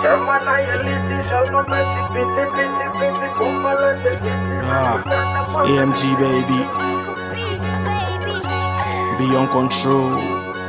AMG baby, be on control.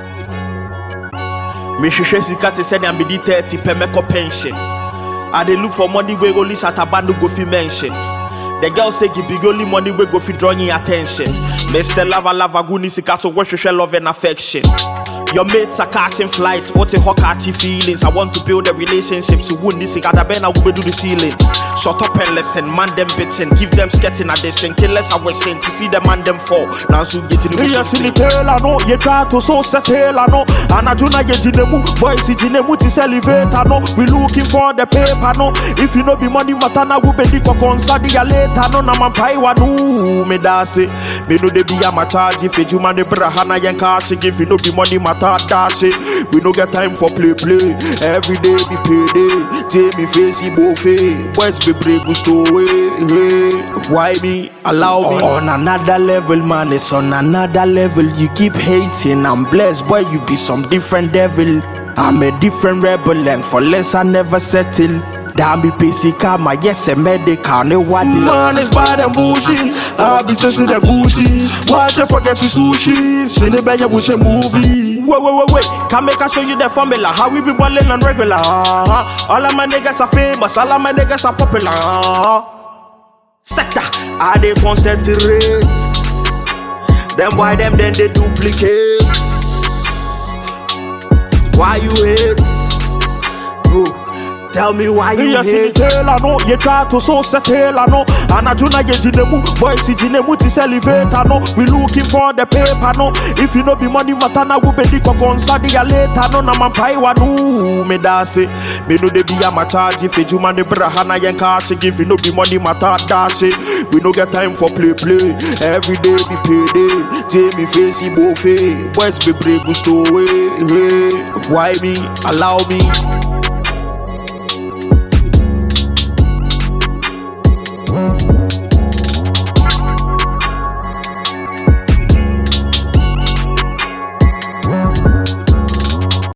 Me sheshe sika te send am be 30 per meko pension. I dey look for money we only Shatabando go fi mention. The girl say give big only money we go fi draw your attention. Mr. Lava Guni sika so we share love and affection. Your mates are catching flights, what a hot catchy feelings. I want to build a relationship, so wouldn't this I will do the ceiling. Shut up and listen, man them bitching, give them sketching addition, killers I was saying to see the man them fall. Now so getting the yes in the tail, I know you try to so settle, I know. And I do not get in the mood, boys in the mood is elevator, no. We looking for the paper, no. If you know be money matana, we be the concern the later, no. Na man pay one, me that's it. Me know they be a my charge if you man the brahana yan cash, if you know be money matana. We no get time for play. Every day be payday. Jamie facey buffet. Boys be break gusto away. Why me? Allow me. On another level, man. It's on another level. You keep hating. I'm blessed, boy. You be some different devil. I'm a different rebel, and for less I never settle. Damn be PC karma, yes, a medical, no one. Man is bad and bullshit. I'll be just in the Gucci. Watch you forget the sushi. See the better watch a movie. Wait. Can make I show you the formula? How we be balling on regular? All of my niggas are famous, all of my niggas are popular. Sector, I they concentrate. Them why them then they duplicate. Why you hate? Bro. Tell me why you hate. I know you try to so settle, I know. And I do not get in the mood, boys in the mood is elevator, no. We looking for the paper, no. If you know be money matana, we be the concern the later, no. Na man pay one, me that's it. Me know they be a my charge if you man the brahana yan cash. If you know be money mata dash it. We no get time for play. Every day be payday. Jamie facey buffet. Boys be break gusto away. Why me? Allow me.